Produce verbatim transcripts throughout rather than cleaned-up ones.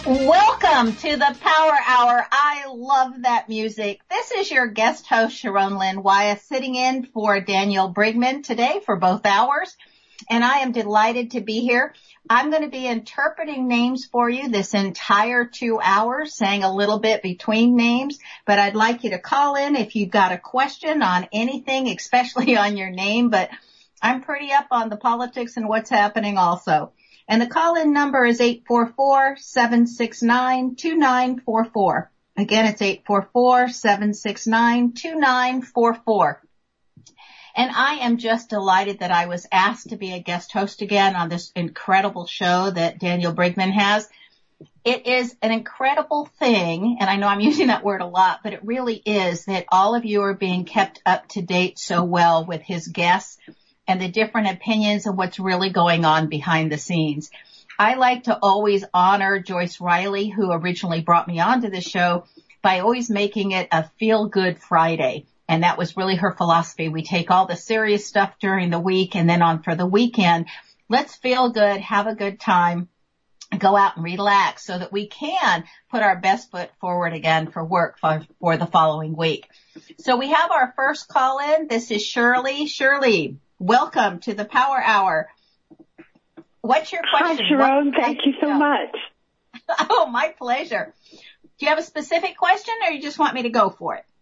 Welcome to the Power Hour. I love that music. This is your guest host, Sharon Lynn Wyeth, sitting in for Daniel Brigman today for both hours. And I am delighted to be here. I'm going to be interpreting names for you this entire two hours, saying a little bit between names. But I'd like you to call in if you've got a question on anything, especially on your name. But I'm pretty up on the politics and what's happening also. And the call-in number is eight four four, seven six nine, two nine four four. Again, it's eight four four, seven six nine, two nine four four. And I am just delighted that I was asked to be a guest host again on this incredible show that Daniel Brigman has. It is an incredible thing, and I know I'm using that word a lot, but it really is that all of you are being kept up to date so well with his guests and the different opinions and what's really going on behind the scenes. I like to always honor Joyce Riley, who originally brought me onto the show, by always making it a feel-good Friday. And that was really her philosophy. We take all the serious stuff during the week, and then on for the weekend, let's feel good, have a good time, go out and relax so that we can put our best foot forward again for work for, for the following week. So we have our first call in. This is Shirley. Shirley, welcome to the Power Hour. What's your question? Hi, Sharon. What, Thank you so know? much. Oh, my pleasure. Do you have a specific question, or you just want me to go for it?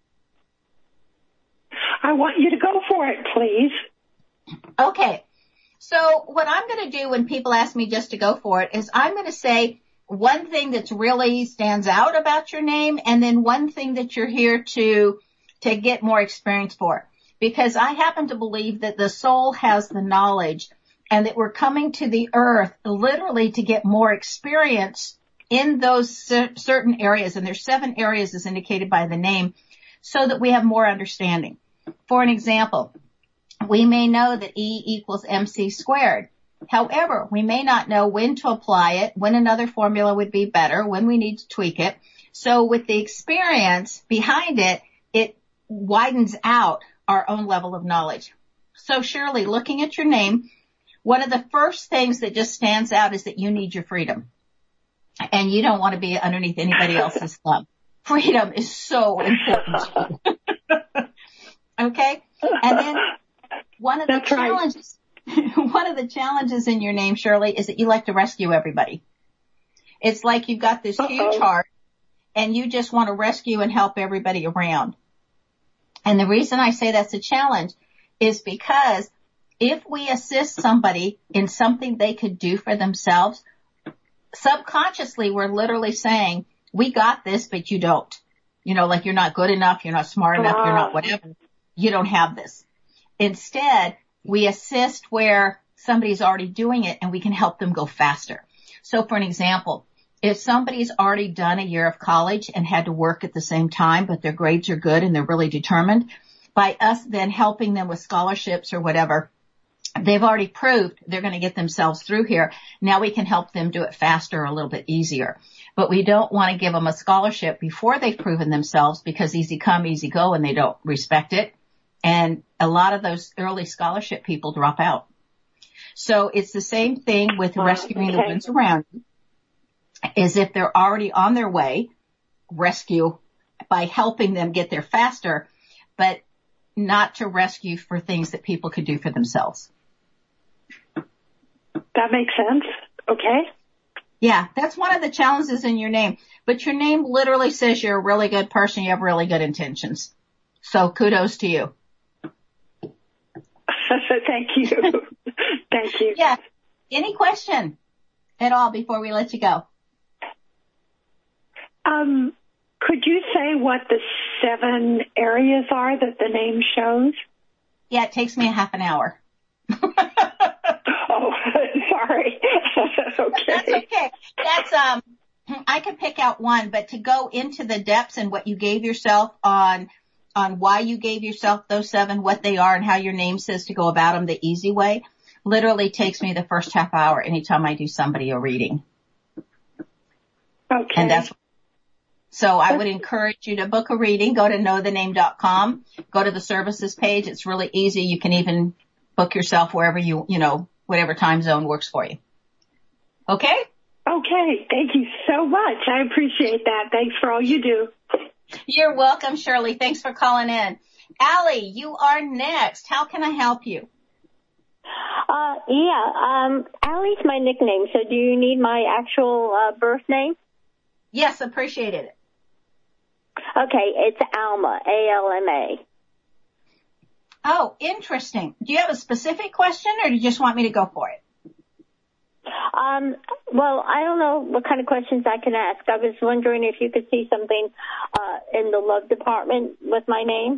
I want you to go for it, please. Okay. So what I'm going to do when people ask me just to go for it is I'm going to say one thing that's really stands out about your name, and then one thing that you're here to, to get more experience for. Because I happen to believe that the soul has the knowledge and that we're coming to the earth literally to get more experience in those cer- certain areas. And there's seven areas as indicated by the name so that we have more understanding. For an example, we may know that E equals M C squared. However, we may not know when to apply it, when another formula would be better, when we need to tweak it. So with the experience behind it, it widens out our own level of knowledge. So Shirley, looking at your name, one of the first things that just stands out is that you need your freedom. And you don't want to be underneath anybody else's thumb. Freedom is so important. Okay? And then one of the That's challenges, right. one of the challenges in your name, Shirley, is that you like to rescue everybody. It's like you've got this Uh-oh. huge heart and you just want to rescue and help everybody around. And the reason I say that's a challenge is because if we assist somebody in something they could do for themselves, subconsciously we're literally saying, we got this, but you don't. You know, like you're not good enough, you're not smart enough, you're not whatever. You don't have this. Instead, we assist where somebody's already doing it and we can help them go faster. So for an example, if somebody's already done a year of college and had to work at the same time, but their grades are good and they're really determined, by us then helping them with scholarships or whatever, they've already proved they're going to get themselves through here. Now we can help them do it faster, a little bit easier. But we don't want to give them a scholarship before they've proven themselves because easy come, easy go, and they don't respect it. And a lot of those early scholarship people drop out. So it's the same thing with rescuing okay. the ones around you. Is if they're already on their way, rescue by helping them get there faster, but not to rescue for things that people could do for themselves. That makes sense. Okay. Yeah, that's one of the challenges in your name. But your name literally says you're a really good person. You have really good intentions. So kudos to you. Thank you. Thank you. Yeah. Any question at all before we let you go? Um, could you say what the seven areas are that the name shows? Yeah, it takes me a half an hour. Oh, sorry. Okay. That's okay. That's, um, I could pick out one, but to go into the depths and what you gave yourself on, on why you gave yourself those seven, what they are and how your name says to go about them the easy way, literally takes me the first half hour anytime I do somebody a reading. Okay. And that's So I would encourage you to book a reading. Go to know the name dot com. Go to the services page. It's really easy. You can even book yourself wherever you, you know, whatever time zone works for you. Okay? Okay. Okay. Thank you so much. I appreciate that. Thanks for all you do. You're welcome, Shirley. Thanks for calling in. Allie, you are next. How can I help you? Uh, yeah, um, Allie's my nickname, so do you need my actual uh, birth name? Yes, appreciated it. Okay, it's Alma, A L M A. Oh, interesting. Do you have a specific question, or do you just want me to go for it? Um, well, I don't know what kind of questions I can ask. I was wondering if you could see something uh, in the love department with my name.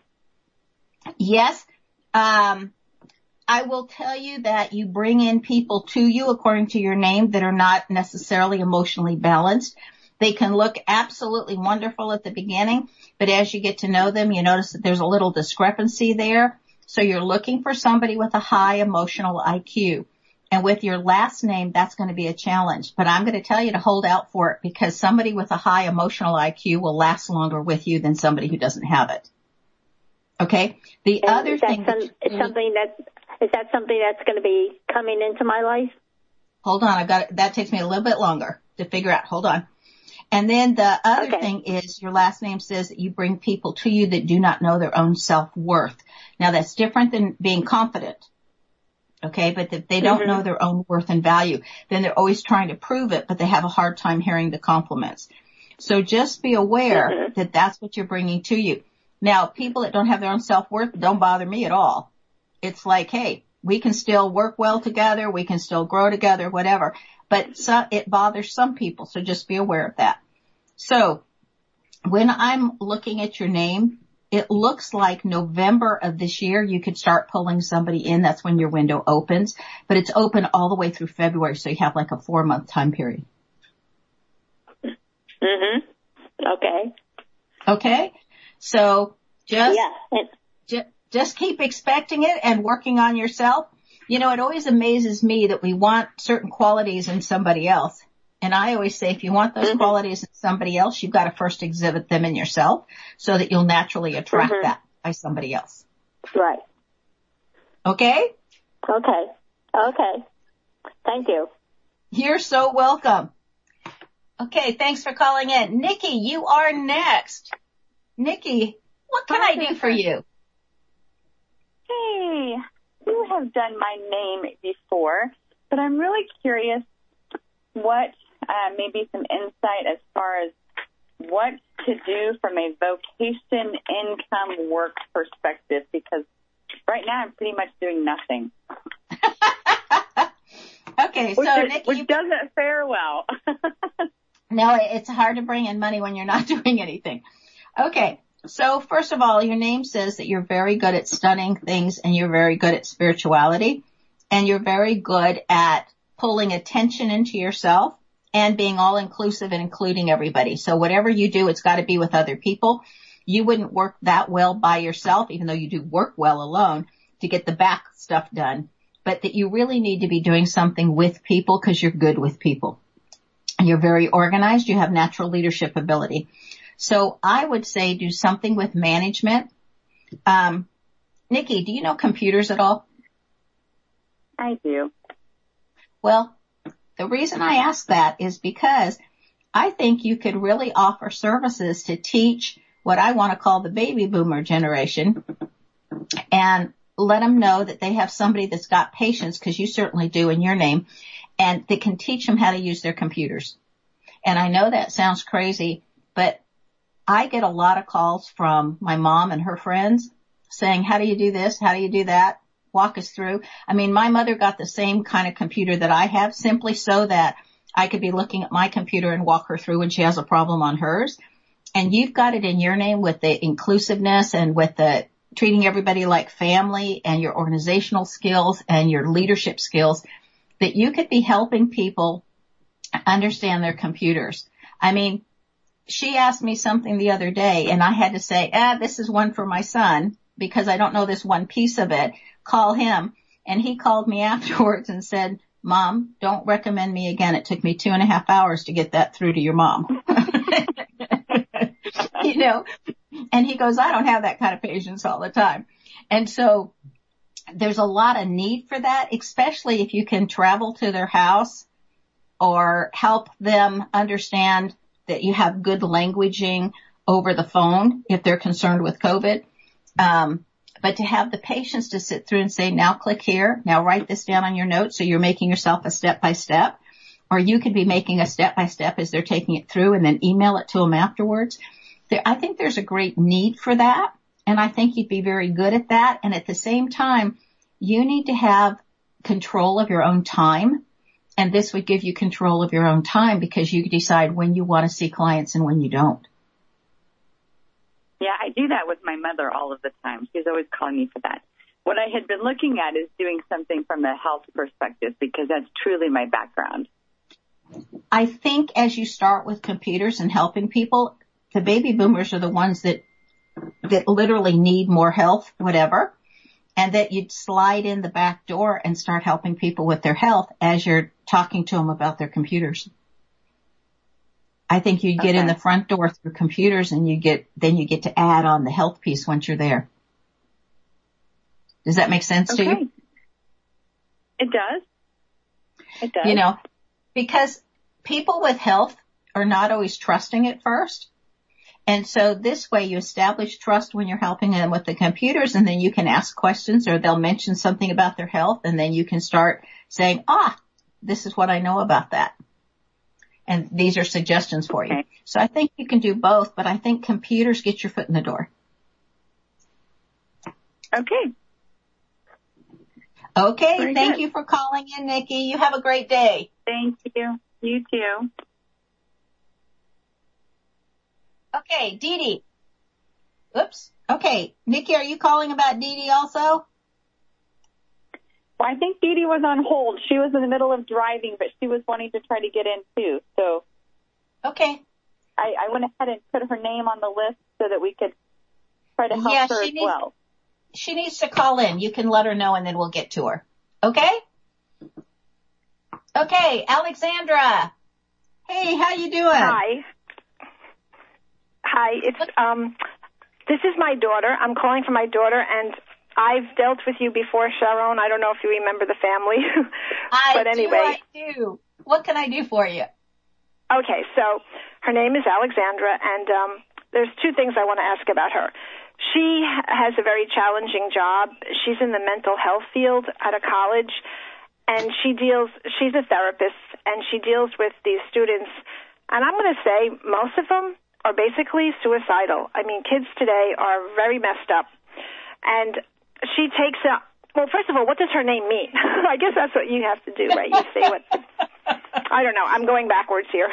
Yes. Um, I will tell you that you bring in people to you according to your name that are not necessarily emotionally balanced. They can look absolutely wonderful at the beginning, but as you get to know them, you notice that there's a little discrepancy there. So you're looking for somebody with a high emotional I Q. And with your last name, that's going to be a challenge. But I'm going to tell you to hold out for it, because somebody with a high emotional I Q will last longer with you than somebody who doesn't have it. Okay? The And other is that thing... some, that is something that is that something that's going to be coming into my life? Hold on. I've got it. That takes me a little bit longer to figure out. Hold on. And then the other Okay. thing is your last name says that you bring people to you that do not know their own self-worth. Now, that's different than being confident. Okay, but if they don't mm-hmm. know their own worth and value, then they're always trying to prove it, but they have a hard time hearing the compliments. So just be aware mm-hmm. that that's what you're bringing to you. Now, people that don't have their own self-worth don't bother me at all. It's like, hey, we can still work well together, we can still grow together, whatever. But so, it bothers some people, so just be aware of that. So when I'm looking at your name, it looks like November of this year, you could start pulling somebody in. That's when your window opens. But it's open all the way through February, so you have like a four-month time period. Mm-hmm. Okay. Okay? So just, yeah. ju- just keep expecting it and working on yourself. You know, it always amazes me that we want certain qualities in somebody else. And I always say, if you want those mm-hmm. qualities in somebody else, you've got to first exhibit them in yourself so that you'll naturally attract mm-hmm. that by somebody else. Right. Okay? Okay. Okay. Thank you. You're so welcome. Okay, thanks for calling in. Nikki, you are next. Nikki, what can Hi, I do for you? Hey, you have done my name before, but I'm really curious what Uh, maybe some insight as far as what to do from a vocation, income, work perspective, because right now I'm pretty much doing nothing. Okay, so which, is, Nikki, which doesn't fare well. No, it's hard to bring in money when you're not doing anything. Okay, so first of all, your name says that you're very good at studying things and you're very good at spirituality and you're very good at pulling attention into yourself and being all inclusive and including everybody. So whatever you do, it's got to be with other people. You wouldn't work that well by yourself, even though you do work well alone, to get the back stuff done. But that you really need to be doing something with people because you're good with people. You're very organized. You have natural leadership ability. So I would say do something with management. Um, Nikki, do you know computers at all? I do. Well, the reason I ask that is because I think you could really offer services to teach what I want to call the baby boomer generation and let them know that they have somebody that's got patience, because you certainly do in your name, and they can teach them how to use their computers. And I know that sounds crazy, but I get a lot of calls from my mom and her friends saying, how do you do this? How do you do that? Walk us through. I mean, my mother got the same kind of computer that I have simply so that I could be looking at my computer and walk her through when she has a problem on hers. And you've got it in your name with the inclusiveness and with the treating everybody like family and your organizational skills and your leadership skills that you could be helping people understand their computers. I mean, she asked me something the other day and I had to say, ah, this is one for my son because I don't know this one piece of it. Call him. And he called me afterwards and said, Mom, don't recommend me again. It took me two and a half hours to get that through to your mom. You know, and he goes, I don't have that kind of patience all the time. And so there's a lot of need for that, especially if you can travel to their house or help them understand that you have good languaging over the phone if they're concerned with COVID. Um, but to have the patients to sit through and say, now click here, now write this down on your notes. So you're making yourself a step by step, or you could be making a step by step as they're taking it through and then email it to them afterwards. There, I think there's a great need for that. And I think you'd be very good at that. And at the same time, you need to have control of your own time. And this would give you control of your own time because you decide when you want to see clients and when you don't. Yeah, I do that with my mother all of the time. She's always calling me for that. What I had been looking at is doing something from a health perspective because that's truly my background. I think as you start with computers and helping people, the baby boomers are the ones that that literally need more health, whatever, and that you'd slide in the back door and start helping people with their health as you're talking to them about their computers. I think you get okay. in the front door through computers and you get, then you get to add on the health piece once you're there. Does that make sense okay. to you? It does. It does. You know, because people with health are not always trusting at first. And so this way you establish trust when you're helping them with the computers, and then you can ask questions or they'll mention something about their health, and then you can start saying, ah, this is what I know about that. And these are suggestions for you. Okay. So I think you can do both, but I think computers get your foot in the door. Okay. Okay. Very Thank good. you for calling in, Nikki. You have a great day. Thank you. You too. Okay, Dee Dee. Oops. Okay. Nikki, are you calling about Dee Dee also? Well, I think Dee Dee was on hold. She was in the middle of driving, but she was wanting to try to get in too. So Okay. I, I went ahead and put her name on the list so that we could try to help Yeah, her she as needs, well. She needs to call in. You can let her know and then we'll get to her. Okay? Okay, Alexandra. Hey, how you doing? Hi. Hi, it's um this is my daughter. I'm calling for my daughter, and I've dealt with you before, Sharon. I don't know if you remember the family. I but anyway. do, I do. What can I do for you? Okay, so her name is Alexandra, and um there's two things I want to ask about her. She has a very challenging job. She's in the mental health field at a college, and she deals, she's a therapist, and she deals with these students, and I'm going to say most of them are basically suicidal. I mean, kids today are very messed up. And she takes a, well, first of all, what does her name mean? I guess that's what you have to do, right? You say what, I don't know. I'm going backwards here.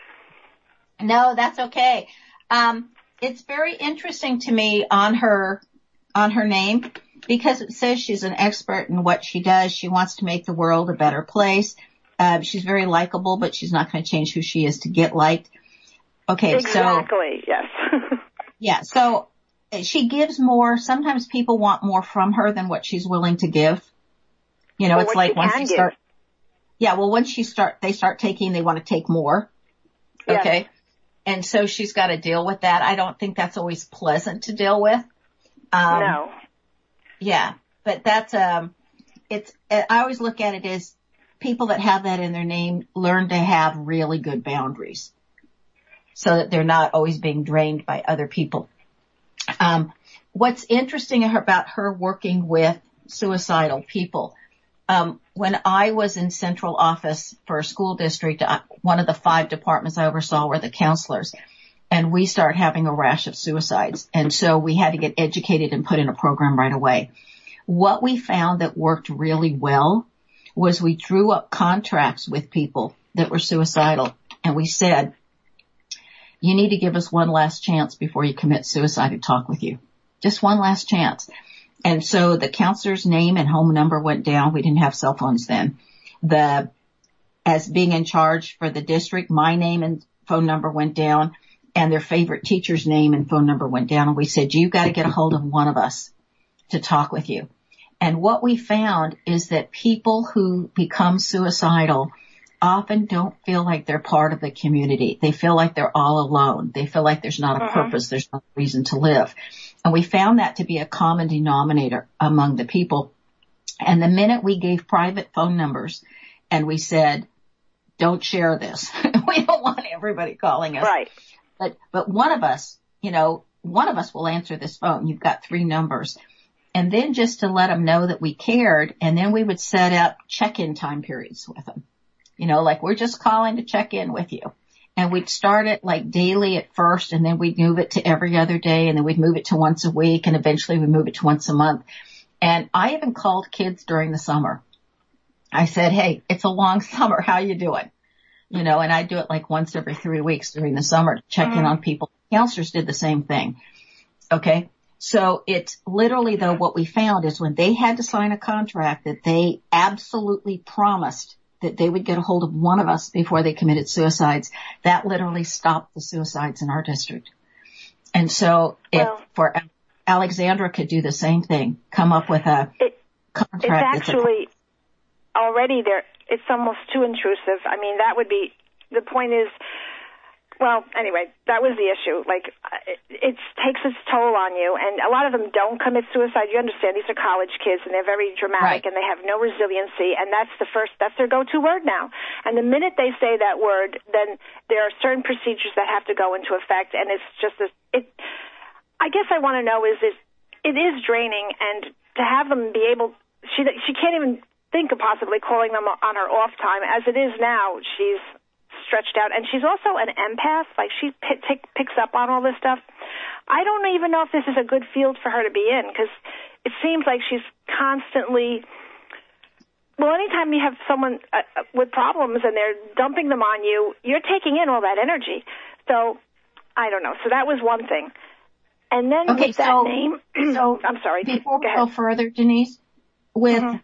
No, that's okay. Um, it's very interesting to me on her, on her name, because it says she's an expert in what she does. She wants to make the world a better place. Uh, she's very likable, but she's not going to change who she is to get liked. Okay, exactly, so. Yes. Yeah, so she gives more. Sometimes people want more from her than what she's willing to give. You know, or it's what like she once can you give. start. Yeah, well, once you start, they start taking, they want to take more. Yes. Okay. And so she's got to deal with that. I don't think that's always pleasant to deal with. Um, no. Yeah, but that's, um, it's, I always look at it as people that have that in their name learn to have really good boundaries so that they're not always being drained by other people. Um, what's interesting about her working with suicidal people, um, when I was in central office for a school district, uh, one of the five departments I oversaw were the counselors, and we started having a rash of suicides. And so we had to get educated and put in a program right away. What we found that worked really well was we drew up contracts with people that were suicidal, and we said, you need to give us one last chance before you commit suicide to talk with you. Just one last chance. And so the counselor's name and home number went down. We didn't have cell phones then. The, as being in charge for the district, my name and phone number went down, and their favorite teacher's name and phone number went down. And we said, you've got to get a hold of one of us to talk with you. And what we found is that people who become suicidal often don't feel like they're part of the community. They feel like they're all alone. They feel like there's not a uh-huh. purpose. There's no reason to live. And we found that to be a common denominator among the people. And the minute we gave private phone numbers and we said, don't share this. We don't want everybody calling us. Right. But, but one of us, you know, one of us will answer this phone. You've got three numbers. And then just to let them know that we cared, and then we would set up check-in time periods with them. You know, like we're just calling to check in with you. And we'd start it like daily at first, and then we'd move it to every other day, and then we'd move it to once a week, and eventually we'd move it to once a month. And I even called kids during the summer. I said, hey, it's a long summer. How you doing? You know, and I do it like once every three weeks during the summer to check mm-hmm. in on people. Counselors did the same thing. Okay. So it's literally, though, what we found is when they had to sign a contract that they absolutely promised that they would get a hold of one of us before they committed suicides, that literally stopped the suicides in our district. And so well, if for Alexandra could do the same thing, come up with a it, contract. It's actually a, already there. It's almost too intrusive. I mean, that would be, the point is, well, anyway, that was the issue. Like, it, it takes its toll on you, and a lot of them don't commit suicide. You understand, these are college kids, and they're very dramatic, right. and they have no resiliency, and that's the first, that's their go-to word now. And the minute they say that word, then there are certain procedures that have to go into effect, and it's just a, it, I guess I want to know is, is it is draining, and to have them be able, she, she can't even think of possibly calling them on her off time. As it is now, she's stretched out, and she's also an empath. Like, she p- t- picks up on all this stuff. I don't even know if this is a good field for her to be in, because it seems like she's constantly, well, anytime you have someone uh, with problems and they're dumping them on you, you're taking in all that energy. So I don't know. So that was one thing. And then okay, with that so, name, so I'm sorry. Before go we go further, Denise, with mm-hmm.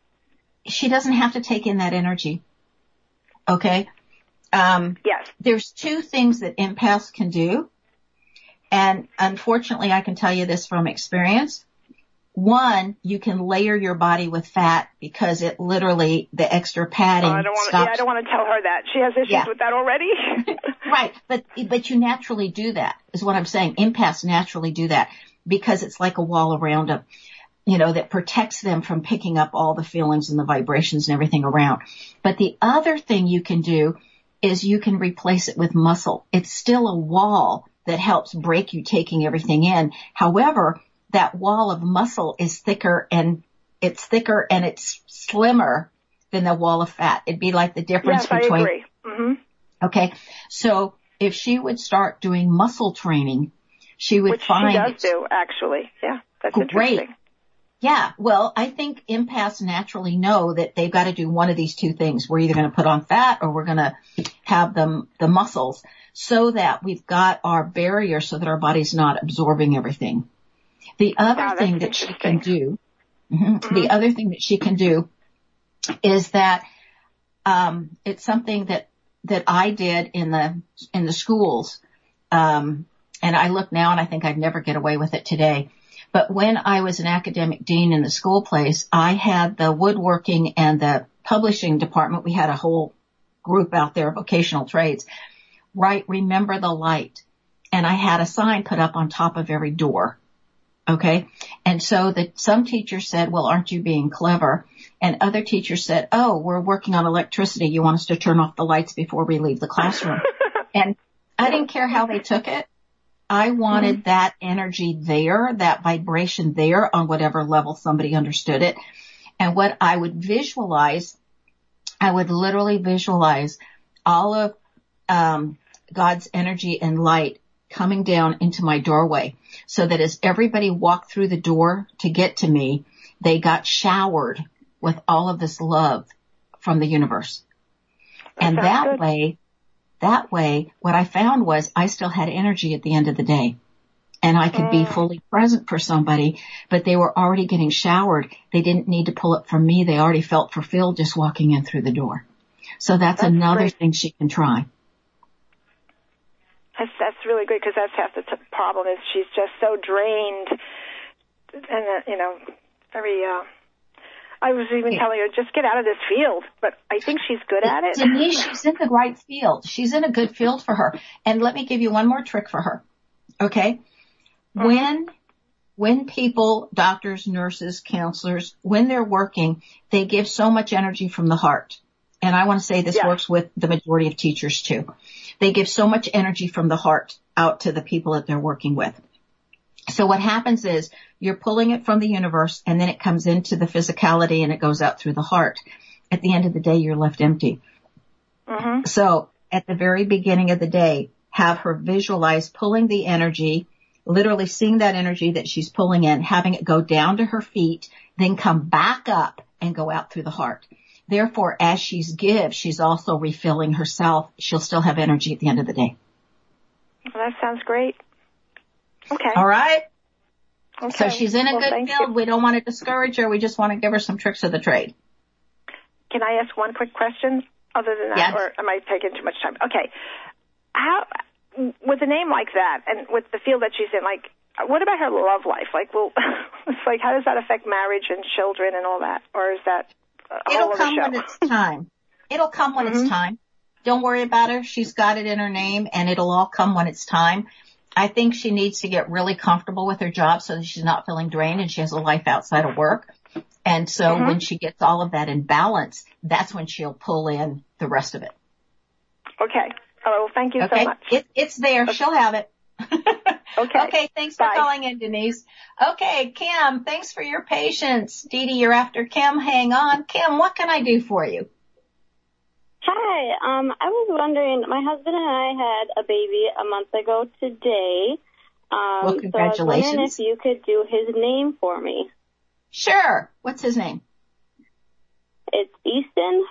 she doesn't have to take in that energy. Okay. Um, yes. There's two things that empaths can do. And unfortunately, I can tell you this from experience. One, you can layer your body with fat because it literally, the extra padding oh, I don't want stops. Yeah, I don't want to tell her that. She has issues yeah. with that already. Right. But, but you naturally do that is what I'm saying. Empaths naturally do that because it's like a wall around them, you know, that protects them from picking up all the feelings and the vibrations and everything around. But the other thing you can do is you can replace it with muscle. It's still a wall that helps break you taking everything in. However, that wall of muscle is thicker and it's thicker and it's slimmer than the wall of fat. It'd be like the difference yes, between. I agree. Mm-hmm. Okay. So if she would start doing muscle training, she would Which find. Which she does do, actually. Yeah. That's great. Interesting. Yeah, well, I think empaths naturally know that they've got to do one of these two things. We're either going to put on fat or we're going to have them, the muscles, so that we've got our barrier so that our body's not absorbing everything. The other wow, thing that she can do, mm-hmm, mm-hmm. the other thing that she can do is that, um, it's something that, that I did in the, in the schools. Um, and I look now and I think I'd never get away with it today. But when I was an academic dean in the school place, I had the woodworking and the publishing department. We had a whole group out there, vocational trades, right? Remember the light. And I had a sign put up on top of every door. Okay. And so that some teachers said, well, aren't you being clever? And other teachers said, oh, we're working on electricity. You want us to turn off the lights before we leave the classroom. And I didn't care how they took it. I wanted mm-hmm. that energy there, that vibration there on whatever level somebody understood it. And what I would visualize, I would literally visualize all of um, God's energy and light coming down into my doorway so that as everybody walked through the door to get to me, they got showered with all of this love from the universe. That and that good. way, That way, what I found was I still had energy at the end of the day and I could mm. be fully present for somebody, but they were already getting showered. They didn't need to pull it from me. They already felt fulfilled just walking in through the door. So that's, that's another great. thing she can try. That's, that's really good because that's half the t- problem is she's just so drained and, uh, you know, very, uh, I was even telling her, just get out of this field, but I think she's good at it. Denise, she's in the right field. She's in a good field for her. And let me give you one more trick for her. Okay? Mm-hmm. When, when people, doctors, nurses, counselors, when they're working, they give so much energy from the heart. and I want to say this yeah. works with the majority of teachers too. They give so much energy from the heart out to the people that they're working with. So what happens is you're pulling it from the universe, and then it comes into the physicality and it goes out through the heart. At the end of the day, you're left empty. Mm-hmm. So at the very beginning of the day, have her visualize pulling the energy, literally seeing that energy that she's pulling in, having it go down to her feet, then come back up and go out through the heart. Therefore, as she's gives, she's also refilling herself. She'll still have energy at the end of the day. Well, that sounds great. Okay. All right. Okay. So she's in a well, good field. You. We don't want to discourage her. We just want to give her some tricks of the trade. Can I ask one quick question other than that, yes. or am I taking too much time? Okay. How, with a name like that and with the field that she's in, like, what about her love life? Like, well, it's like, how does that affect marriage and children and all that? Or is that a It'll whole come other show? when it's time. It'll come when mm-hmm. it's time. Don't worry about her. She's got it in her name, and it'll all come when it's time. I think she needs to get really comfortable with her job so that she's not feeling drained and she has a life outside of work. And so mm-hmm. when she gets all of that in balance, that's when she'll pull in the rest of it. Okay. Oh, well, thank you okay? so much. It, it's there. Okay. She'll have it. okay. Okay. Thanks for Bye. calling in, Denise. Okay. Kim, thanks for your patience. Dee Dee, you're after Kim. Hang on. Kim, what can I do for you? Hi. Um, I was wondering, my husband and I had a baby a month ago today. Um, well, congratulations. So I was wondering if you could do his name for me. Sure. What's his name? It's Easton.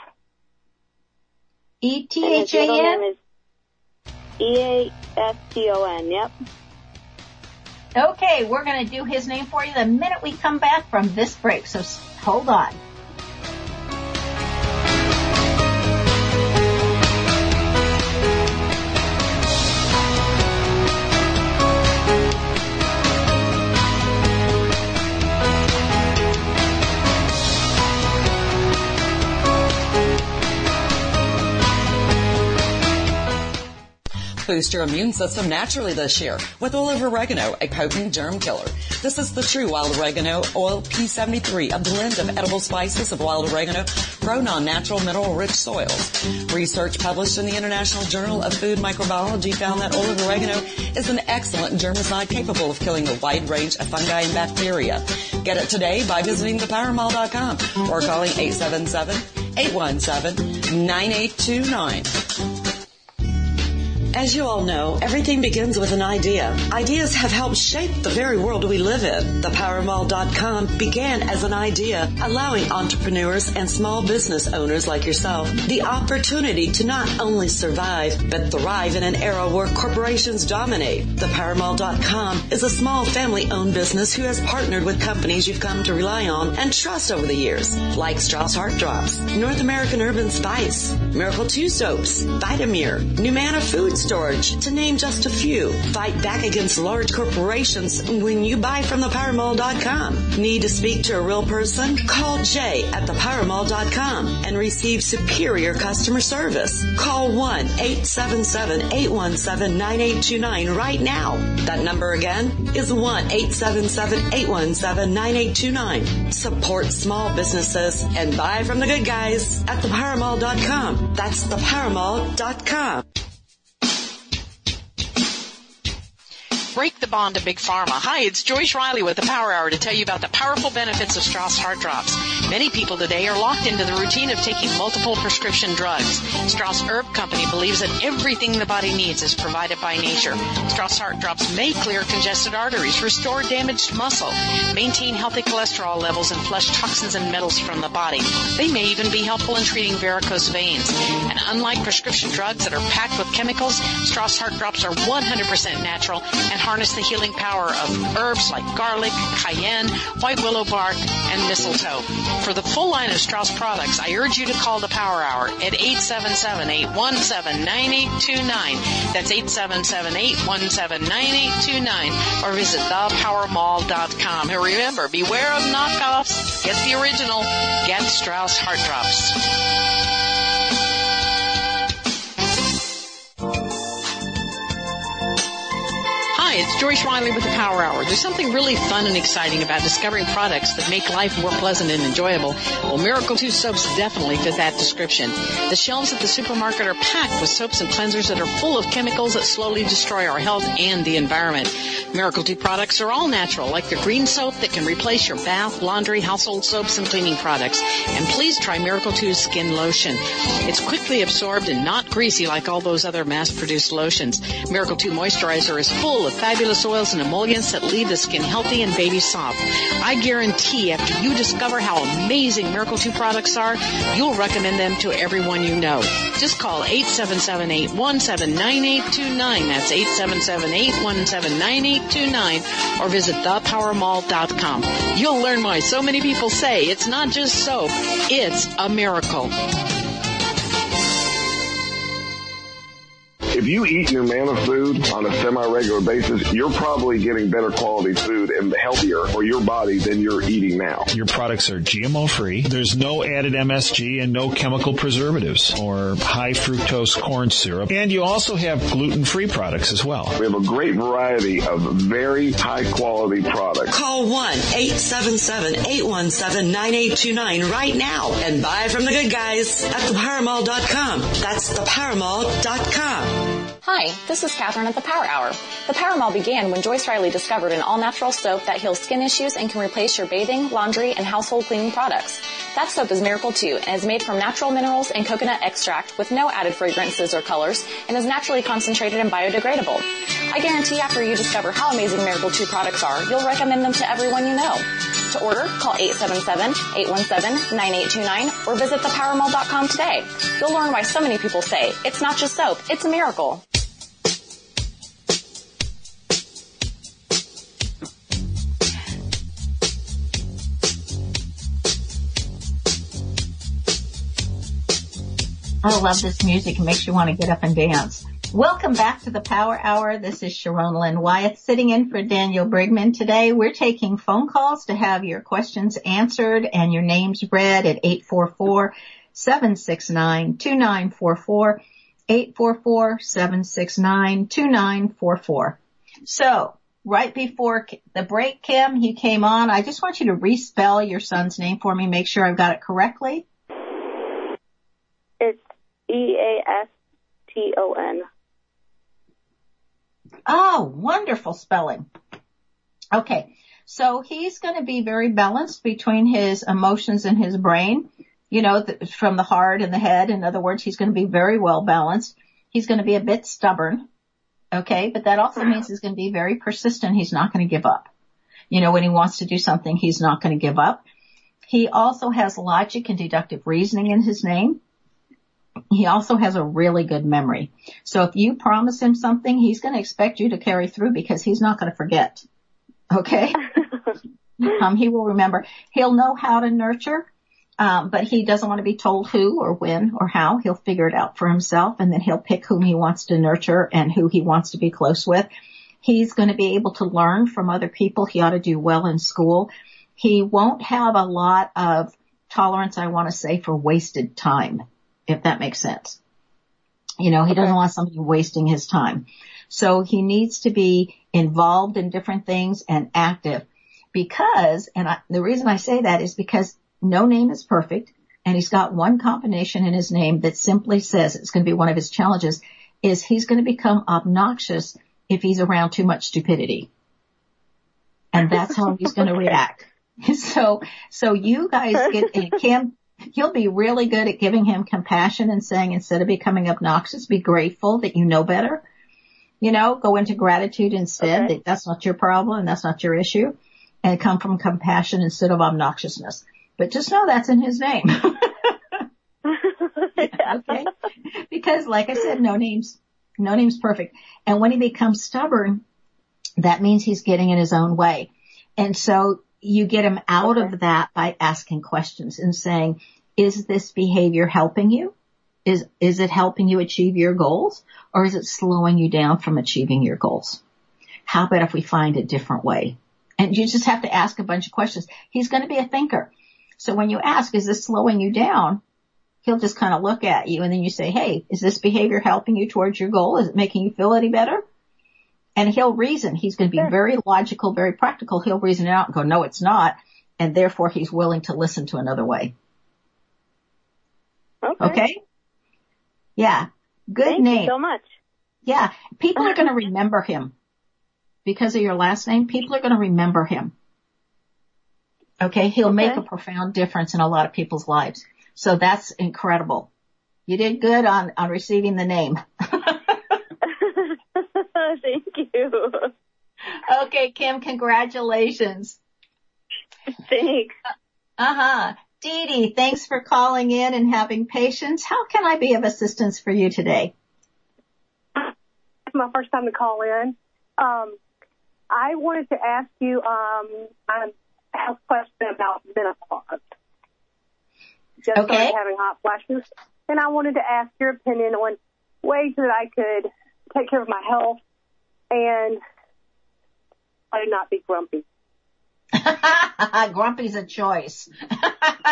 E T H A N? And his middle name is E A S T O N, yep. Okay, we're going to do his name for you the minute we come back from this break, so hold on. Boost your immune system naturally this year with Olive Oregano, a potent germ killer. This is the true wild oregano oil P seventy-three, a blend of edible spices of wild oregano grown on natural mineral-rich soils. Research published in the International Journal of Food Microbiology found that olive oregano is an excellent germicide capable of killing a wide range of fungi and bacteria. Get it today by visiting the power mall dot com or calling eight seven seven, eight one seven, nine eight two nine. As you all know, everything begins with an idea. Ideas have helped shape the very world we live in. the power mall dot com began as an idea, allowing entrepreneurs and small business owners like yourself the opportunity to not only survive, but thrive in an era where corporations dominate. the power mall dot com is a small family-owned business who has partnered with companies you've come to rely on and trust over the years, like Strauss Heart Drops, North American Urban Spice, Miracle two Soaps, Vitamir, Numana Food Storage, to name just a few. Fight back against large corporations when you buy from the power mall dot com. Need to speak to a real person? Call Jay at the power mall dot com and receive superior customer service. Call one eight seven seven, eight one seven, nine eight two nine right now. That number again is one eight seven seven, eight one seven, nine eight two nine. Support small businesses and buy from the good guys at the power mall dot com. That's the power mall dot com. Break the bond to Big Pharma. Hi, it's Joyce Riley with the Power Hour to tell you about the powerful benefits of Strauss Heart Drops. Many people today are locked into the routine of taking multiple prescription drugs. Strauss Herb Company believes that everything the body needs is provided by nature. Strauss Heart Drops may clear congested arteries, restore damaged muscle, maintain healthy cholesterol levels, and flush toxins and metals from the body. They may even be helpful in treating varicose veins. And unlike prescription drugs that are packed with chemicals, Strauss Heart Drops are one hundred percent natural and harness the healing power of herbs like garlic, cayenne, white willow bark, and mistletoe. For the full line of Strauss products, I urge you to call the Power Hour at eight seven seven, eight one seven, nine eight two nine. That's eight seven seven, eight one seven, nine eight two nine. Or visit the power mall dot com. And remember, beware of knockoffs. Get the original. Get Strauss Heart Drops. Hi, it's Joyce Riley with the Power Hour. There's something really fun and exciting about discovering products that make life more pleasant and enjoyable. Well, Miracle two soaps definitely fit that description. The shelves at the supermarket are packed with soaps and cleansers that are full of chemicals that slowly destroy our health and the environment. Miracle two products are all natural, like the green soap that can replace your bath, laundry, household soaps, and cleaning products. And please try Miracle two's Skin Lotion. It's quickly absorbed and not greasy like all those other mass-produced lotions. Miracle two Moisturizer is full of fabulous oils and emollients that leave the skin healthy and baby soft. I guarantee after you discover how amazing Miracle two products are, you'll recommend them to everyone you know. Just call eight seven seven, eight one seven, nine eight two nine. That's eight seven seven, eight one seven, nine eight two nine, or visit the power mall dot com. You'll learn why so many people say it's not just soap, it's a miracle. If you eat your manna food on a semi-regular basis, you're probably getting better quality food and healthier for your body than you're eating now. Your products are G M O-free. There's no added M S G and no chemical preservatives or high fructose corn syrup. And you also have gluten-free products as well. We have a great variety of very high-quality products. Call one eight seven seven, eight one seven, nine eight two nine right now and buy from the good guys at the power mall dot com. That's the power mall dot com. Hi, this is Catherine at the Power Hour. The Power Mall began when Joyce Riley discovered an all-natural soap that heals skin issues and can replace your bathing, laundry, and household cleaning products. That soap is Miracle two and is made from natural minerals and coconut extract with no added fragrances or colors and is naturally concentrated and biodegradable. I guarantee after you discover how amazing Miracle two products are, you'll recommend them to everyone you know. To order, call eight seven seven, eight one seven, nine eight two nine or visit the power mall dot com today. You'll learn why so many people say it's not just soap, it's a miracle. I love this music. It makes you want to get up and dance. Welcome back to the Power Hour. This is Sharon Lynn Wyeth sitting in for Daniel Brigman today. We're taking phone calls to have your questions answered and your names read at eight four four, seven six nine, two nine four four, eight four four, seven six nine, two nine four four. So, right before the break, Kim, you came on. I just want you to respell your son's name for me, make sure I've got it correctly. It's E A S T O N. Oh, wonderful spelling. Okay, so he's going to be very balanced between his emotions and his brain, you know, the, from the heart and the head. In other words, he's going to be very well balanced. He's going to be a bit stubborn, okay, but that also means he's going to be very persistent. He's not going to give up. You know, when he wants to do something, he's not going to give up. He also has logic and deductive reasoning in his name. He also has a really good memory. So if you promise him something, he's going to expect you to carry through because he's not going to forget. Okay? um, he will remember. He'll know how to nurture, um, but he doesn't want to be told who or when or how. He'll figure it out for himself, and then he'll pick whom he wants to nurture and who he wants to be close with. He's going to be able to learn from other people. He ought to do well in school. He won't have a lot of tolerance, I want to say, for wasted time, if that makes sense. You know, he doesn't want somebody wasting his time. So he needs to be involved in different things and active because, and I, the reason I say that is because no name is perfect, and he's got one combination in his name that simply says it's going to be one of his challenges, is he's going to become obnoxious if he's around too much stupidity. And that's how he's going to okay. react. So, so you guys get, and Kim, he'll be really good at giving him compassion and saying, instead of becoming obnoxious, be grateful that you know better. You know, go into gratitude instead, okay. that that's not your problem, that's not your issue, and come from compassion instead of obnoxiousness. But just know that's in his name. Okay? Because like I said, no name's, no name's perfect. And when he becomes stubborn, that means he's getting in his own way. And so you get him out okay. of that by asking questions and saying, is this behavior helping you? Is, is it helping you achieve your goals, or is it slowing you down from achieving your goals? How about if we find a different way? And you just have to ask a bunch of questions. He's going to be a thinker. So when you ask, is this slowing you down? He'll just kind of look at you, and then you say, hey, is this behavior helping you towards your goal? Is it making you feel any better? And he'll reason. He's going to be sure. very logical, very practical. He'll reason it out and go, no, it's not. And therefore he's willing to listen to another way. Okay. Okay? Yeah. Good Thank name. Thank you so much. Yeah. People are going to remember him. Because of your last name, people are going to remember him. Okay? He'll okay. make a profound difference in a lot of people's lives. So that's incredible. You did good on, on receiving the name. Thank you. Okay, Kim, congratulations. Thanks. Uh-huh. Dee Dee, thanks for calling in and having patience. How can I be of assistance for you today? It's my first time to call in. Um, I wanted to ask you um, I have a question about menopause. Just okay. started having hot flashes, and I wanted to ask your opinion on ways that I could take care of my health and I do not be grumpy. Grumpy's a choice. Okay,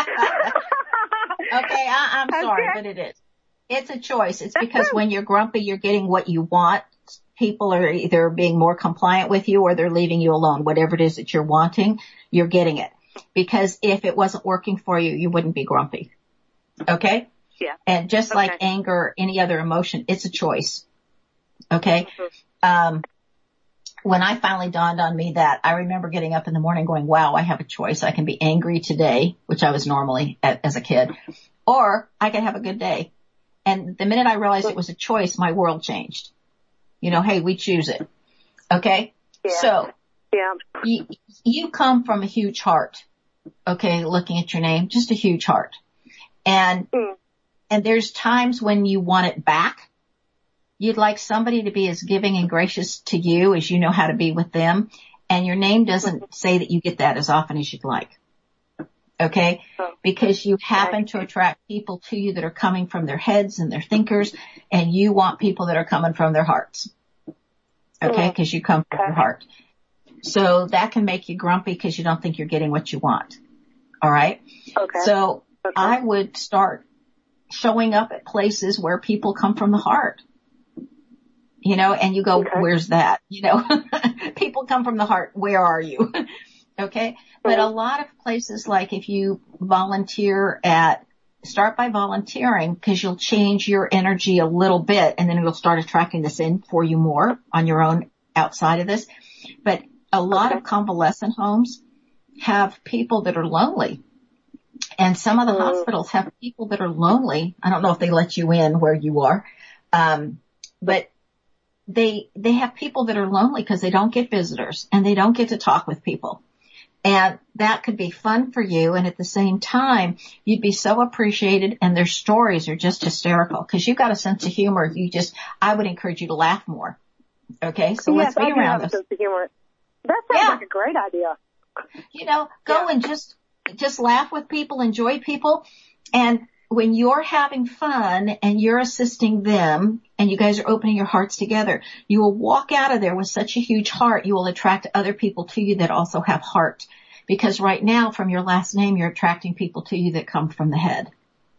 I, I'm sorry, okay. but it is. It's a choice. It's because when you're grumpy, you're getting what you want. People are either being more compliant with you or they're leaving you alone. Whatever it is that you're wanting, you're getting it. Because if it wasn't working for you, you wouldn't be grumpy. Okay? Yeah. And just okay. like anger or any other emotion, it's a choice. Okay? Mm-hmm. Um, when I finally dawned on me that, I remember getting up in the morning going, wow, I have a choice. I can be angry today, which I was normally at, as a kid, or I can have a good day. And the minute I realized it was a choice, my world changed. You know, hey, we choose it. Okay? Yeah. So, yeah. you, you come from a huge heart. Okay? Looking at your name, just a huge heart. And, mm. and there's times when you want it back. You'd like somebody to be as giving and gracious to you as you know how to be with them. And your name doesn't say that you get that as often as you'd like. Okay? Because you happen to attract people to you that are coming from their heads and their thinkers, and you want people that are coming from their hearts. Okay? Because you come from your heart. So that can make you grumpy because you don't think you're getting what you want. All right? Okay. So okay. I would start showing up at places where people come from the heart. You know, and you go, okay. where's that? You know, people come from the heart. Where are you? Okay. Mm-hmm. But a lot of places, like if you volunteer at, start by volunteering because you'll change your energy a little bit and then it'll start attracting this in for you more on your own outside of this. But a lot okay. of convalescent homes have people that are lonely. And some of the mm. hospitals have people that are lonely. I don't know if they let you in where you are. Um, but They, they have people that are lonely because they don't get visitors and they don't get to talk with people. And that could be fun for you. And at the same time, you'd be so appreciated and their stories are just hysterical because you've got a sense of humor. You just, I would encourage you to laugh more. Okay. So yes, let's be I do around have us. A sense of humor. That sounds yeah. like a great idea. You know, go yeah. and just, just laugh with people, enjoy people. And when you're having fun and you're assisting them and you guys are opening your hearts together, you will walk out of there with such a huge heart. You will attract other people to you that also have heart. Because right now, from your last name, you're attracting people to you that come from the head.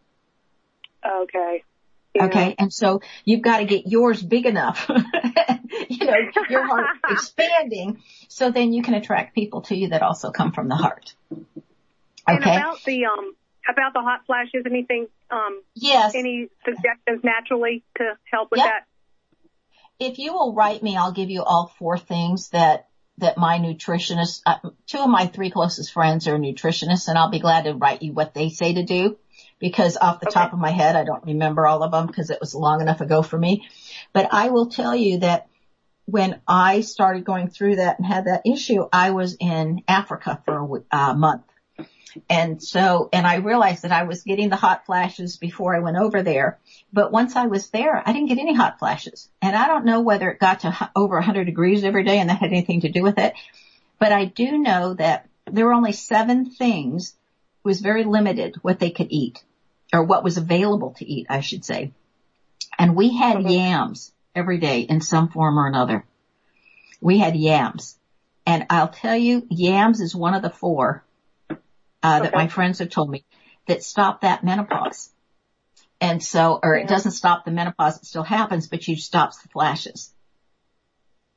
Okay. Yeah. Okay. And so you've got to get yours big enough, you know, your heart expanding so then you can attract people to you that also come from the heart. Okay. And about the, um, About the hot flashes, anything, um, yes. any suggestions naturally to help with yep. that? If you will write me, I'll give you all four things that, that my nutritionist, uh, two of my three closest friends are nutritionists, and I'll be glad to write you what they say to do because off the okay. top of my head, I don't remember all of them because it was long enough ago for me. But I will tell you that when I started going through that and had that issue, I was in Africa for a uh, month. And so, and I realized that I was getting the hot flashes before I went over there. But once I was there, I didn't get any hot flashes. And I don't know whether it got to over one hundred degrees every day and that had anything to do with it. But I do know that there were only seven things. It was very limited what they could eat or what was available to eat, I should say. And we had mm-hmm. yams every day in some form or another. We had yams. And I'll tell you, yams is one of the four Uh, that okay. my friends have told me that stop that menopause. And so, or yeah. it doesn't stop the menopause, it still happens, but you stops the flashes.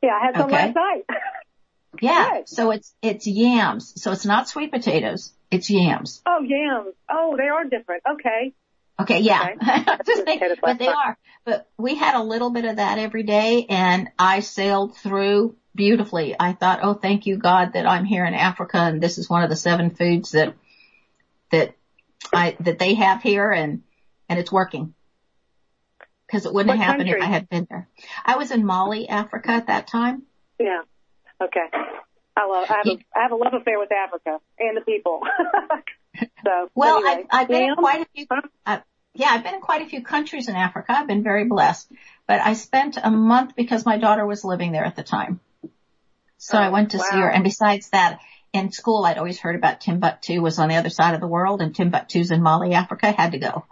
Yeah, I had some Okay. last night. Yeah. Good. So it's, it's yams. So it's not sweet potatoes. It's yams. Oh, yams. Oh, they are different. Okay. Okay. Yeah. Okay. Just think, Potatoes but last they night. are, but we had a little bit of that every day and I sailed through beautifully. I thought, oh, thank you, God, that I'm here in Africa and this is one of the seven foods that, that I, that they have here and, and it's working. Cause it wouldn't What happen country? if I had been there. I was in Mali, Africa at that time. Yeah. Okay. I love. I have, a, I have a love affair with Africa and the people. so. Well, anyway. I've, I've been in Yams? quite a few, uh, yeah, I've been in quite a few countries in Africa. I've been very blessed, but I spent a month because my daughter was living there at the time. So Oh, I went to wow. see her. And besides that, in school, I'd always heard about Timbuktu was on the other side of the world and Timbuktu's in Mali, Africa. I had to go.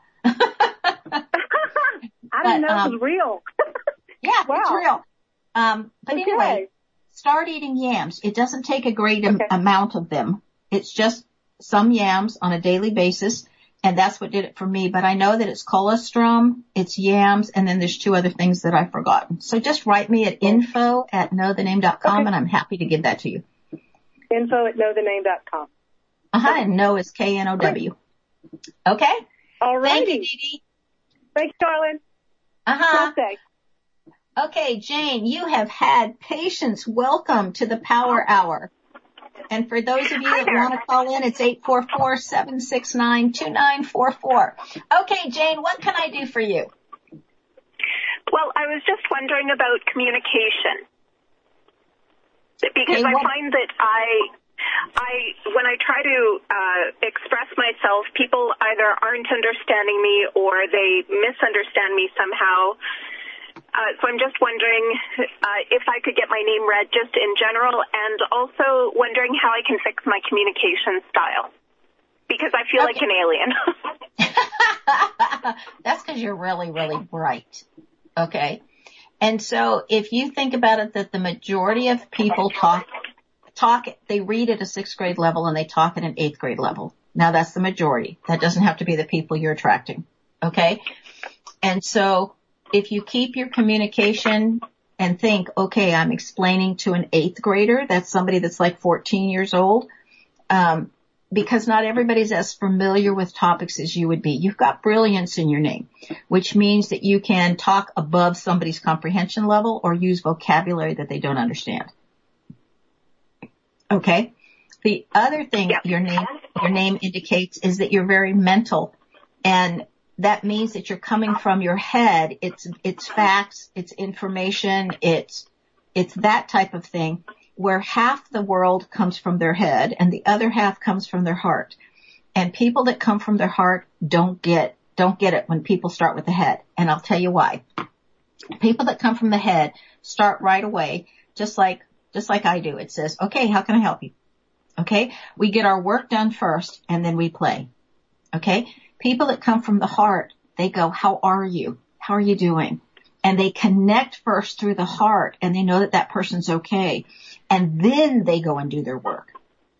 I didn't but, know um, it was real. Yeah, Wow. it's real. Um, but Okay. anyway, start eating yams. It doesn't take a great am- Okay. amount of them. It's just some yams on a daily basis. And that's what did it for me. But I know that it's colostrum, it's yams, and then there's two other things that I've forgotten. So just write me at info at know the name dot com Okay. and I'm happy to give that to you. Info at know the name dot com. Uh-huh, and know is K N O W. Okay? All righty. Thank you, Dee Dee. Thanks, darling. Uh-huh. Namaste. Okay, Jane, you have had patience. Welcome to the Power Hour. And for those of you that want to call in, it's eight four four, seven six nine, two nine four four. Okay, Jane, what can I do for you? Well, I was just wondering about communication. Because Okay, I what- find that I, I, when I try to uh, express myself, people either aren't understanding me or they misunderstand me somehow. Uh, so I'm just wondering uh, if I could get my name read just in general, and also wondering how I can fix my communication style, because I feel Okay. like an alien. That's because you're really, really bright. Okay. And so if you think about it, that the majority of people talk, talk, they read at a sixth grade level and they talk at an eighth grade level. Now that's the majority. That doesn't have to be the people you're attracting. Okay. And so if you keep your communication and think, okay, I'm explaining to an eighth grader, that's somebody that's like fourteen years old, um, because not everybody's as familiar with topics as you would be. You've got brilliance in your name, which means that you can talk above somebody's comprehension level or use vocabulary that they don't understand. Okay. The other thing your name, your name indicates is that you're very mental, and that means that you're coming from your head. It's, it's facts, it's information, it's, it's that type of thing, where half the world comes from their head and the other half comes from their heart. And people that come from their heart don't get, don't get it when people start with the head. And I'll tell you why. People that come from the head start right away, just like, just like I do. It says, okay, how can I help you? Okay. We get our work done first and then we play. Okay. People that come from the heart, they go, how are you? How are you doing? And they connect first through the heart and they know that that person's okay. And then they go and do their work.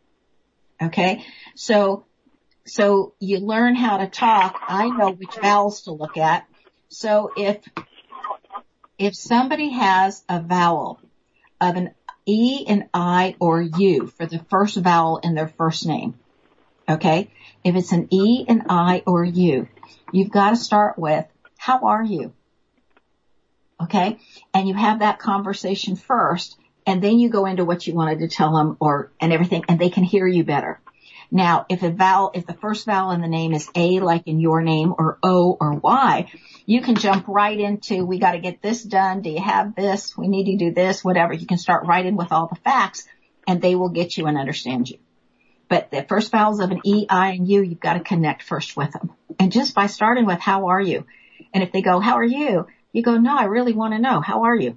Okay. So, so you learn how to talk. I know which vowels to look at. So if, if somebody has a vowel of an E, an I, or U for the first vowel in their first name, okay? If it's an E, an I, or U, you've got to start with, how are you? Okay? And you have that conversation first, and then you go into what you wanted to tell them or, and everything, and they can hear you better. Now, if a vowel, if the first vowel in the name is A, like in your name, or O, or Y, you can jump right into, we got to get this done. Do you have this? We need to do this, whatever. You can start right in with all the facts, and they will get you and understand you. But the first vowels of an E, I, and U, you've got to connect first with them. And just by starting with, how are you? And if they go, how are you? You go, no, I really want to know. How are you?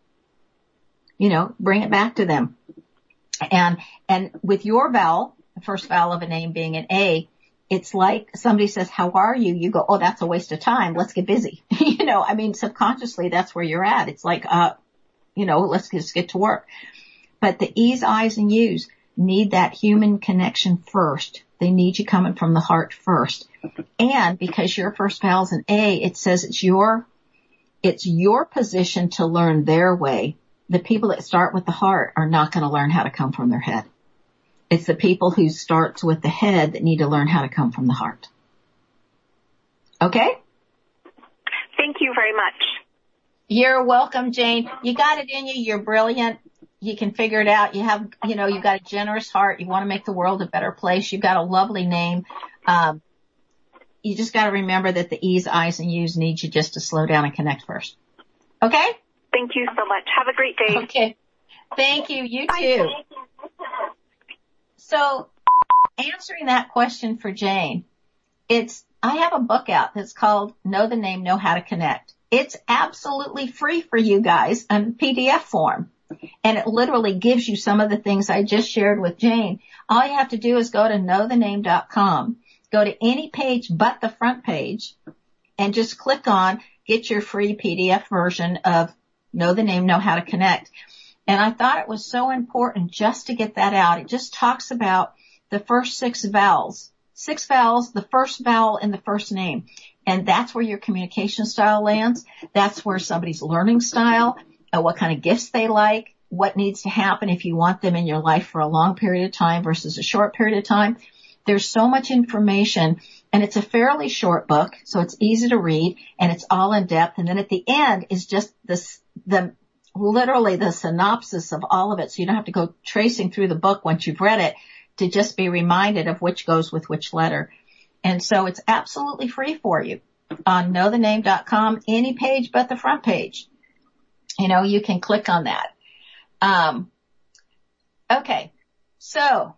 You know, bring it back to them. And, and with your vowel, the first vowel of a name being an A, it's like somebody says, how are you? You go, oh, that's a waste of time. Let's get busy. You know, I mean, subconsciously, that's where you're at. It's like, uh, you know, let's just get to work. But the E's, I's, and U's need that human connection first. They need you coming from the heart first. And because your first vowel's an A, it says it's your, it's your position to learn their way the people that start with the heart are not going to learn how to come from their head. It's the people who start with the head that need to learn how to come from the heart. Okay? Thank you very much. You're welcome, Jane. You got it in you. You're brilliant. You can figure it out. You have, you know, you've got a generous heart. You want to make the world a better place. You've got a lovely name. Um, you just got to remember that the E's, I's, and U's need you just to slow down and connect first. Okay? Thank you so much. Have a great day. Okay. Thank you. You Bye. too. So, answering that question for Jane, it's, I have a book out that's called Know the Name, Know How to Connect. It's absolutely free for you guys in P D F form. And it literally gives you some of the things I just shared with Jane. All you have to do is go to know the name dot com, go to any page but the front page, and just click on get your free P D F version of Know the Name, Know How to Connect. And I thought it was so important just to get that out. It just talks about the first six vowels. Six vowels, the first vowel in the first name. And that's where your communication style lands. That's where somebody's learning style, uh, what kind of gifts they like, what needs to happen if you want them in your life for a long period of time versus a short period of time. There's so much information, and it's a fairly short book, so it's easy to read, and it's all in depth. And then at the end is just this, the literally the synopsis of all of it, so you don't have to go tracing through the book once you've read it to just be reminded of which goes with which letter. And so it's absolutely free for you on know the name dot com, any page but the front page. You know, you can click on that. Um, okay, so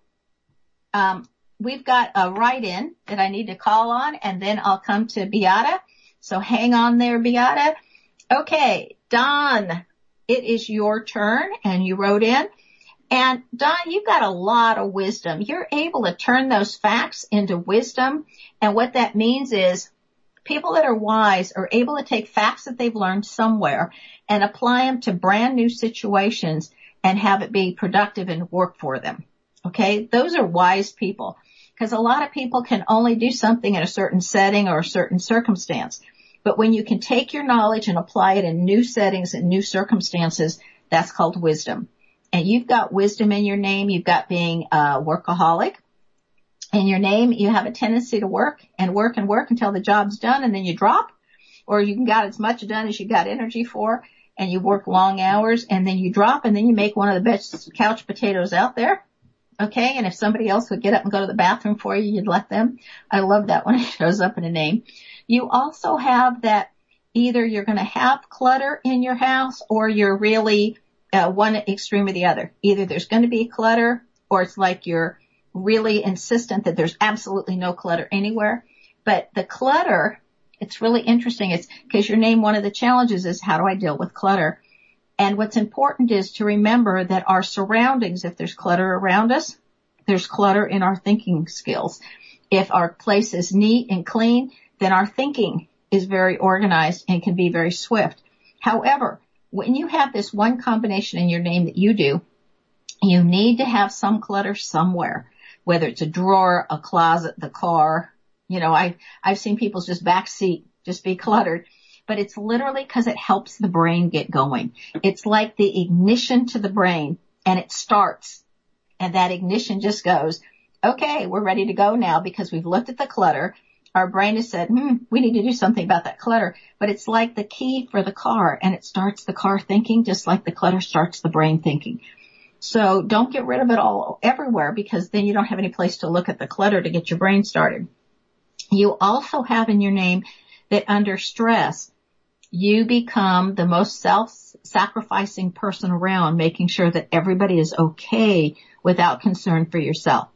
um, we've got a write-in that I need to call on, and then I'll come to Beata. So hang on there, Beata. Okay, Don, it is your turn, and you wrote in. And Don, you've got a lot of wisdom. You're able to turn those facts into wisdom. And what that means is people that are wise are able to take facts that they've learned somewhere and apply them to brand new situations and have it be productive and work for them. Okay? Those are wise people, because a lot of people can only do something in a certain setting or a certain circumstance. But when you can take your knowledge and apply it in new settings and new circumstances, that's called wisdom. And you've got wisdom in your name. You've got being a workaholic. In your name, you have a tendency to work and work and work until the job's done, and then you drop. Or you got as much done as you got energy for, and you work long hours, and then you drop, and then you make one of the best couch potatoes out there. Okay? And if somebody else would get up and go to the bathroom for you, you'd let them. I love that when it shows up in a name. You also have that either you're going to have clutter in your house, or you're really Uh, one extreme or the other. Either there's going to be clutter, or it's like you're really insistent that there's absolutely no clutter anywhere. But the clutter, it's really interesting. It's because your name, one of the challenges is, how do I deal with clutter? And what's important is to remember that our surroundings, if there's clutter around us, there's clutter in our thinking skills. If our place is neat and clean, then our thinking is very organized and can be very swift. However, when you have this one combination in your name that you do, you need to have some clutter somewhere, whether it's a drawer, a closet, the car. You know, I've, I've seen people's just back seat just be cluttered, but it's literally because it helps the brain get going. It's like the ignition to the brain, and it starts, and that ignition just goes, okay, we're ready to go now because we've looked at the clutter. Our brain has said, hmm, we need to do something about that clutter. But it's like the key for the car, and it starts the car thinking just like the clutter starts the brain thinking. So don't get rid of it all everywhere, because then you don't have any place to look at the clutter to get your brain started. You also have in your name that under stress, you become the most self-sacrificing person around, making sure that everybody is okay without concern for yourself.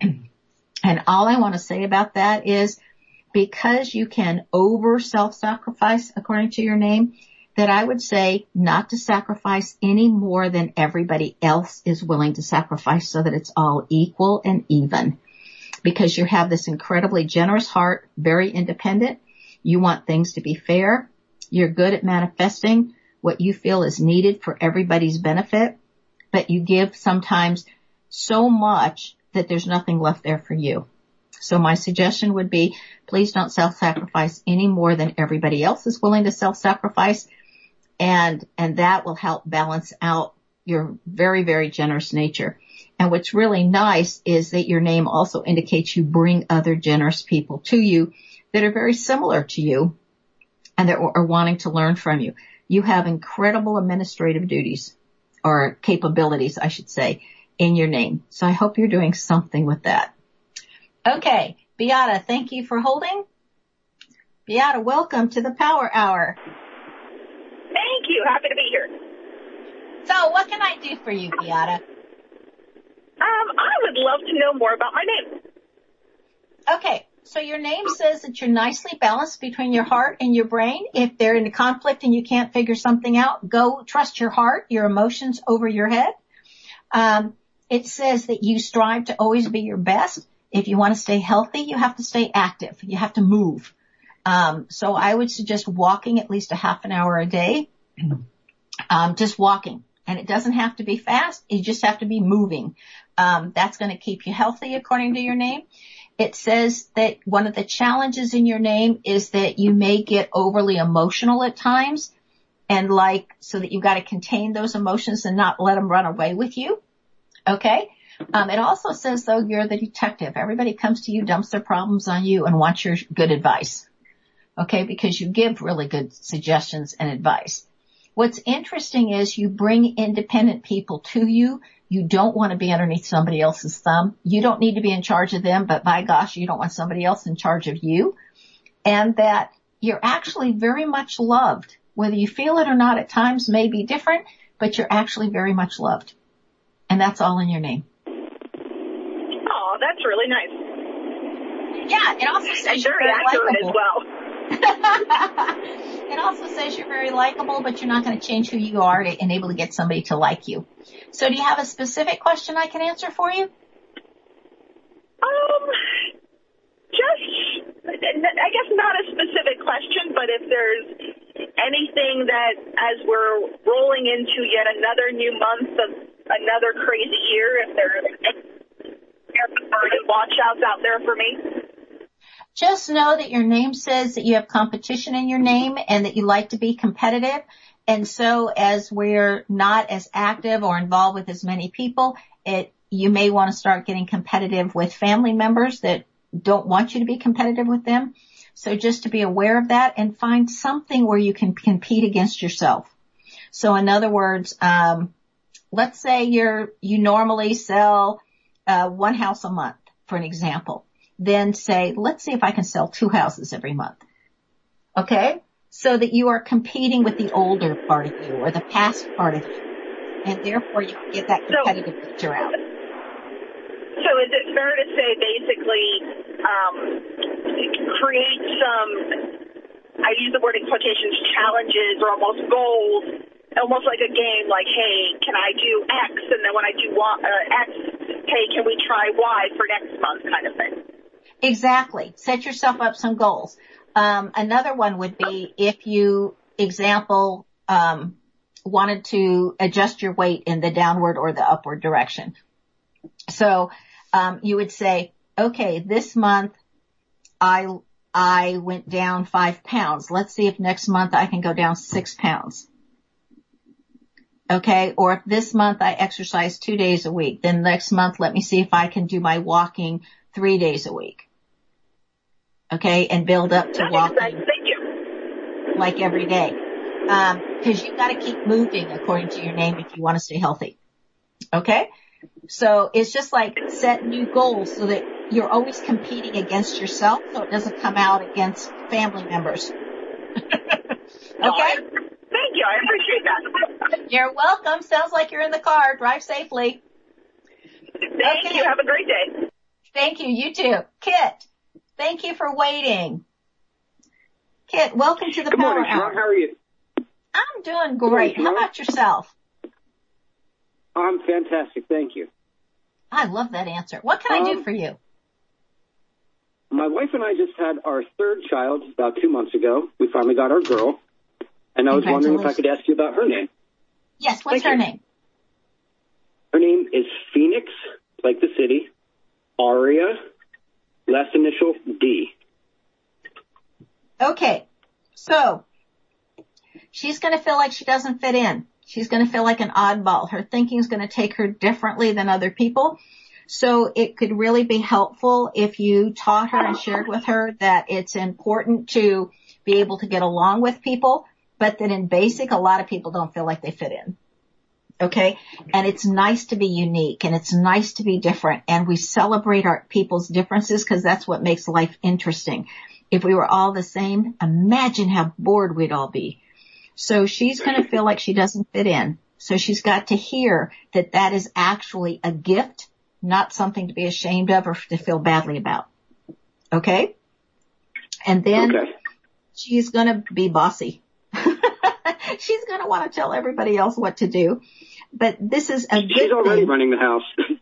And all I want to say about that is, because you can over self-sacrifice according to your name, that I would say not to sacrifice any more than everybody else is willing to sacrifice, so that it's all equal and even. Because you have this incredibly generous heart, very independent. You want things to be fair. You're good at manifesting what you feel is needed for everybody's benefit, but you give sometimes so much that there's nothing left there for you. So my suggestion would be, please don't self-sacrifice any more than everybody else is willing to self-sacrifice. And, and that will help balance out your very, very generous nature. And what's really nice is that your name also indicates you bring other generous people to you that are very similar to you and that are wanting to learn from you. You have incredible administrative duties or capabilities, I should say, in your name. So I hope you're doing something with that. Okay. Beata, thank you for holding. Beata, welcome to the Power Hour. Thank you. Happy to be here. So what can I do for you, Beata? Um, I would love to know more about my name. Okay. So your name says that you're nicely balanced between your heart and your brain. If they're in a conflict and you can't figure something out, go trust your heart, your emotions over your head. Um, it says that you strive to always be your best. If you want to stay healthy, you have to stay active. You have to move. Um, so I would suggest walking at least a half an hour a day. Um, just walking. And it doesn't have to be fast. You just have to be moving. Um, that's going to keep you healthy according to your name. It says that one of the challenges in your name is that you may get overly emotional at times and like, so that you've got to contain those emotions and not let them run away with you. Okay. Um, it also says though, you're the detective. Everybody comes to you, dumps their problems on you and wants your good advice. Okay. Because you give really good suggestions and advice. What's interesting is you bring independent people to you. You don't want to be underneath somebody else's thumb. You don't need to be in charge of them, but by gosh, you don't want somebody else in charge of you. And that you're actually very much loved. Whether you feel it or not at times may be different, but you're actually very much loved. And that's all in your name. Oh, that's really nice. Yeah, it also says you're very very accurate likable. as well. It also says you're very likable, but you're not going to change who you are to enable to get somebody to like you. So do you have a specific question I can answer for you? Um, just, I guess not a specific question, but if there's anything that as we're rolling into yet another new month of another crazy year, if there's any watch outs out there for me. Just know that your name says that you have competition in your name and that you like to be competitive. And so as we're not as active or involved with as many people, it, you may want to start getting competitive with family members that don't want you to be competitive with them. So just to be aware of that and find something where you can compete against yourself. So in other words, um, let's say you're, you normally sell, uh, one house a month, for an example. Then say, let's see if I can sell two houses every month. Okay? So that you are competing with the older part of you or the past part of you. And therefore you can get that competitive so, picture out. So is it fair to say basically, um, create some, I use the word in quotations, challenges or almost goals, almost like a game, like, hey, can I do X? And then when I do uh, X, hey, can we try Y for next month kind of thing? Exactly. Set yourself up some goals. Um, another one would be if you, example, um, wanted to adjust your weight in the downward or the upward direction. So, um, you would say, okay, this month I, I went down five pounds. Let's see if next month I can go down six pounds. Okay. Or if this month I exercise two days a week, then next month let me see if I can do my walking three days a week. Okay, and build up to walking Thank you. like every day. Um, cause you've got to keep moving according to your name if you want to stay healthy. Okay? So it's just like set new goals so that you're always competing against yourself so it doesn't come out against family members. Okay? Thank you. I appreciate that. You're welcome. Sounds like you're in the car. Drive safely. Thank okay. you. Have a great day. Thank you. You too. Kit. Thank you for waiting. Kit, welcome to the Good Power morning, Sharon. Hour. How are you? I'm doing great. Good morning, How about yourself? I'm fantastic. Thank you. I love that answer. What can um, I do for you? My wife and I just had our third child about two months ago. We finally got our girl. And I was wondering if I could ask you about her name. Yes, what's Thank her you. name? Her name is Phoenix, like the city, Aria, last initial D. Okay. So, she's going to feel like she doesn't fit in. She's going to feel like an oddball. Her thinking is going to take her differently than other people. So it could really be helpful if you taught her and shared with her that it's important to be able to get along with people, but that in basic, a lot of people don't feel like they fit in. Okay. And it's nice to be unique and it's nice to be different. And we celebrate our people's differences because that's what makes life interesting. If we were all the same, imagine how bored we'd all be. So she's going to feel like she doesn't fit in. So she's got to hear that that is actually a gift, not something to be ashamed of or to feel badly about. Okay? And then okay. she's going to be bossy. She's going to want to tell everybody else what to do. But this is a good She's already thing. running the house.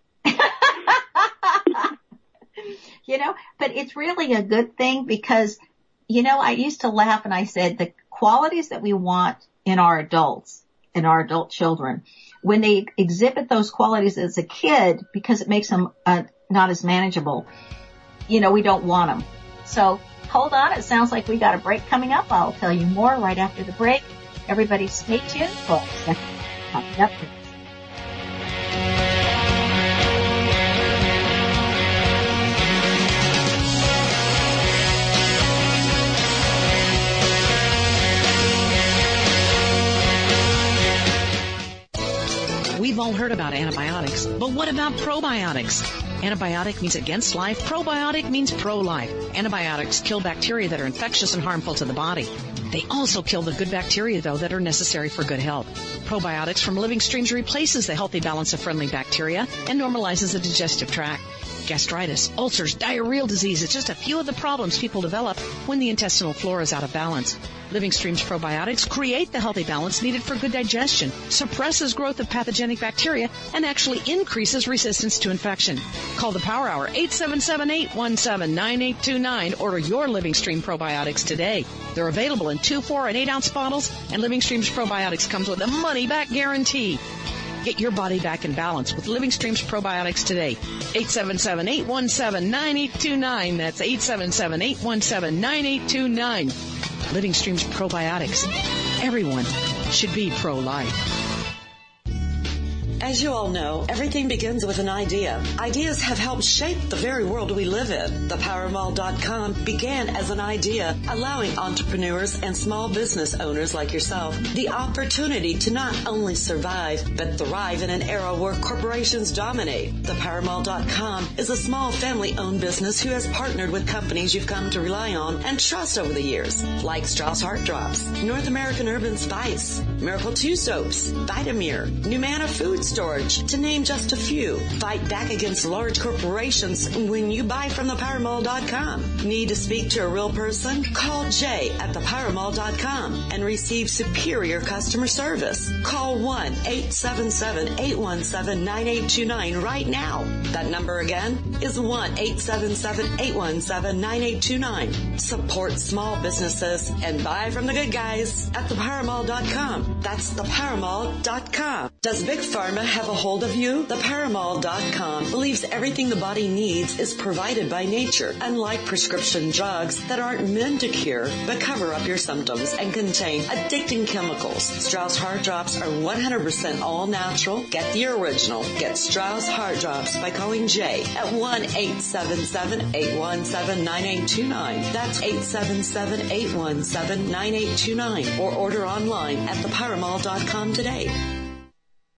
You know, but it's really a good thing because, you know, I used to laugh and I said the qualities that we want in our adults, in our adult children, when they exhibit those qualities as a kid because it makes them uh, not as manageable, you know, we don't want them. So hold on. It sounds like we got a break coming up. I'll tell you more right after the break. Everybody stay tuned for coming up. We've all heard about antibiotics, but what about probiotics? Antibiotic means against life. Probiotic means pro-life. Antibiotics kill bacteria that are infectious and harmful to the body. They also kill the good bacteria, though, that are necessary for good health. Probiotics from Living Streams replaces the healthy balance of friendly bacteria and normalizes the digestive tract. Gastritis, ulcers, diarrheal disease is just a few of the problems people develop when the intestinal flora is out of balance. Living Streams probiotics create the healthy balance needed for good digestion, suppresses growth of pathogenic bacteria, and actually increases resistance to infection. Call the Power Hour, eight seven seven, eight one seven, nine eight two nine. Order your Living Stream probiotics today. They're available in two, four, and eight ounce bottles, and Living Streams probiotics comes with a money-back guarantee. Get your body back in balance with Living Streams probiotics today. eight seven seven, eight one seven, nine eight two nine. That's eight seven seven, eight one seven, nine eight two nine. Living Streams probiotics. Everyone should be pro-life. As you all know, everything begins with an idea. Ideas have helped shape the very world we live in. The power mall dot com began as an idea, allowing entrepreneurs and small business owners like yourself the opportunity to not only survive, but thrive in an era where corporations dominate. The power mall dot com is a small family-owned business who has partnered with companies you've come to rely on and trust over the years, like Strauss Heart Drops, North American Urban Spice, Miracle two Soaps, Vitamir, Numana Food Storage, to name just a few. Fight back against large corporations when you buy from the power mall dot com. Need to speak to a real person? Call Jay at the power mall dot com and receive superior customer service. Call one eight seven seven, eight one seven, nine eight two nine right now. That number again is one eight seven seven, eight one seven, nine eight two nine. Support small businesses and buy from the good guys at the power mall dot com. That's the power mall dot com. Does Big Pharma have a hold of you? The power mall dot com believes everything the body needs is provided by nature, unlike prescription drugs that aren't meant to cure but cover up your symptoms and contain addicting chemicals. Strauss Heart Drops are one hundred percent all natural. Get the original. Get Strauss Heart Drops by calling Jay at one eight seven seven, eight one seven, nine eight two nine. That's eight seven seven, eight one seven, nine eight two nine. Or order online at the power mall dot com today.